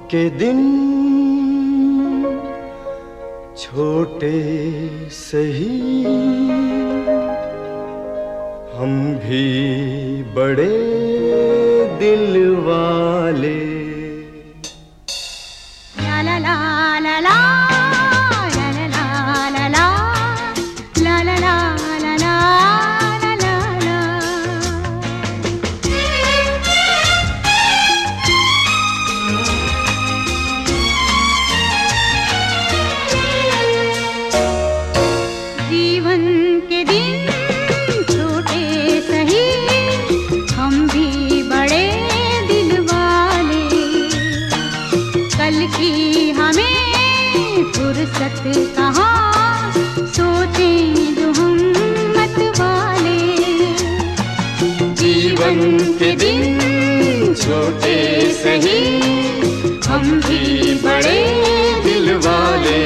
के दिन छोटे सही, हम भी बड़े दिल वाले। ला ला ला ला ला ला ला ला ला ला ला ला ला ला ला ला। जीवन के दिन छोटे सही, हम भी बड़े दिल वाले। कल की हमें फुर्सत कहाँ, सोचें जो हम मत वाले। जीवन के दिन छोटे सही, हम भी बड़े दिल वाले।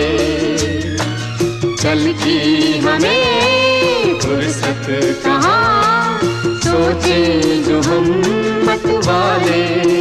कल की हमें फुर्सत कहाँ, सोचें जो हम मत वाले।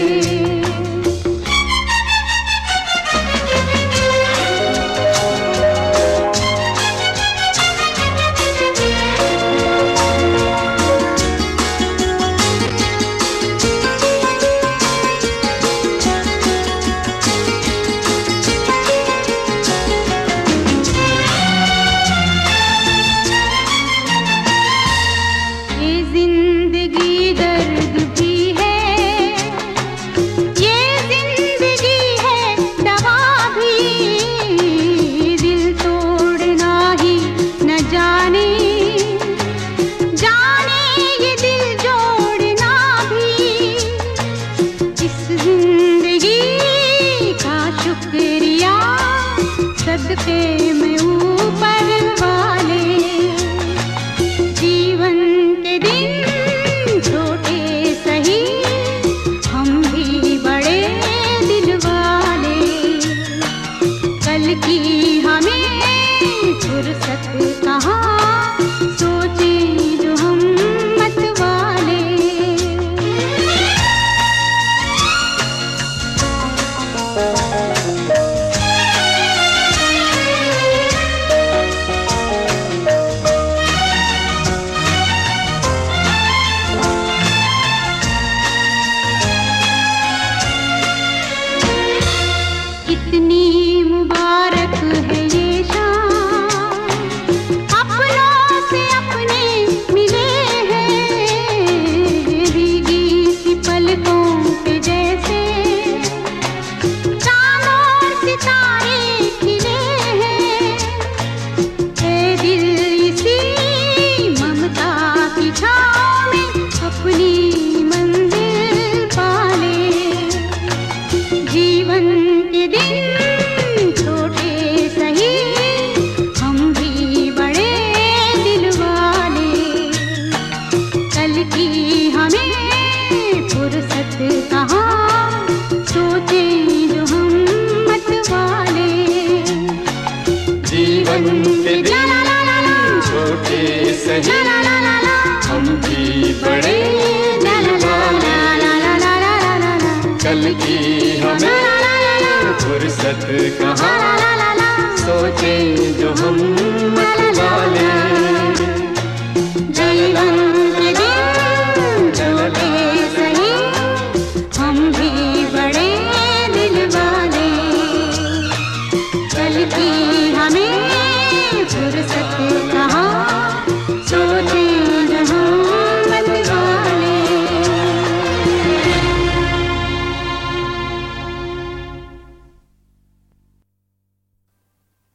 सदके में ऊपर वाले। जीवन के दिन छोटे सही, हम भी बड़े दिल वाले। कल की हमें फुर्सत कहाँ, सोचें जो हम मत वाले। कितनी मुबारक है ये शाम, अपनों से अपने मिले हैं। भीगी सी पलकों पे जैसे चाँद और सितारे खिले हैं। ऐ दिल इसी ममता की छाँव में अपनी मंजिल पाले। जीवन के दिन छोटे सही, हम भी बड़े दिल वाले। कल की हमें फुर्सत कहाँ, सोचें जो हम मत वाले। जीवन के दिन छोटे सही, हम भी बड़े दिल वाले। कल की हमें फुर्सत कहाँ, सोचें जो हम